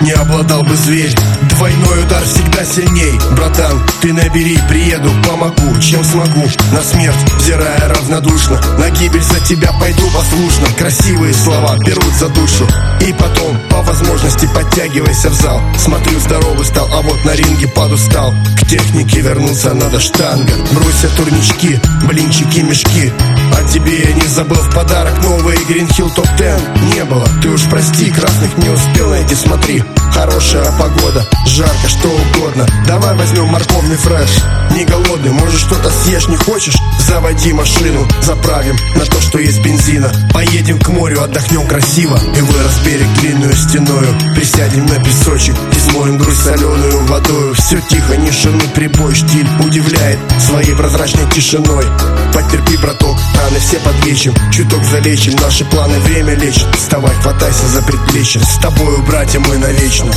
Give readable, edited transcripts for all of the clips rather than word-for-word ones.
не обладал бы зверь. Двойной удар всегда сильней. Братан, ты набери, приеду, помогу, чем смогу. На смерть взирая равнодушно, на гибель за тебя пойду послушно. Красивые слова берут за душу, и потом по возможности подтягивайся в зал. Смотрю, здоровый стал, а вот на ринге подустал. К технике вернуться надо, штанга. Бросят турнички, блинчики, мешки. А тебе я не забыл в подарок новый Green Hill Top 10. Не было, ты уж прости, красных не успел найти. Смотри, хорошая погода, жарко, что угодно. Давай возьмем морковный фреш. Не голодный, может что-то съешь, не хочешь? Заводи машину, заправим на то, что есть бензина. Поедем к морю, отдохнем красиво и вырос берег длинную стеною. Присядем на песочек и смоем грусть соленую водою. Все тихо, не шумит прибой, штиль удивляет своей прозрачной тишиной. Потерпи, браток, раны все подлечим, чуток залечим, наши планы время лечит. Вставай, хватайся за предплечье, с тобою, братья, мы навечно.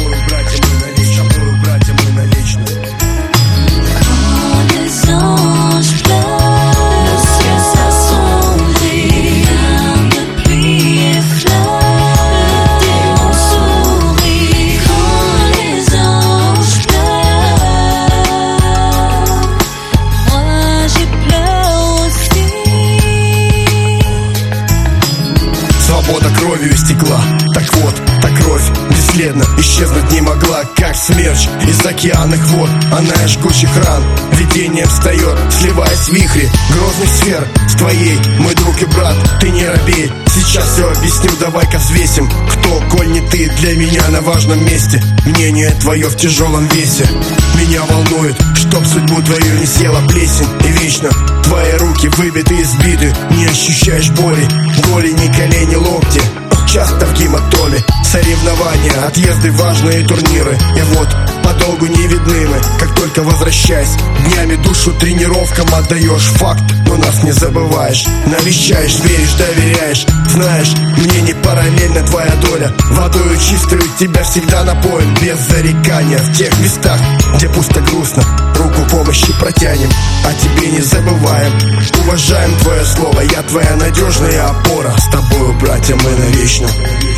Свобода кровью истекла, так вот, та кровь бесследно исчезнуть не могла, как смерч из океанных вод. Она из жгучих ран видением встает, сливаясь в вихре грозных сфер. С твоей, мой друг и брат, ты не робей. Сейчас все объясню, давай-ка взвесим, кто, коль не ты, для меня на важном месте. Мнение твое в тяжелом весе меня волнует, чтоб судьбу твою не съела плесень. И вечно твои руки выбиты и сбиты, не ощущаешь боли, голени, колени, локти. Часто в гематоме соревнования, отъезды, важные турниры. И вот подолгу не видны мы, как только возвращаясь днями душу тренировкам отдаешь. Факт, но нас не забываешь, навещаешь, веришь, доверяешь. Знаешь, мне не параллельна твоя доля, водою чистую тебя всегда напоим. Без зарекания в тех местах, где пусто грустно, руку помощи протянем. А тебе не забываем, уважаем твое слово, я твоя надежная опора. С тобою, братья, мы навечно.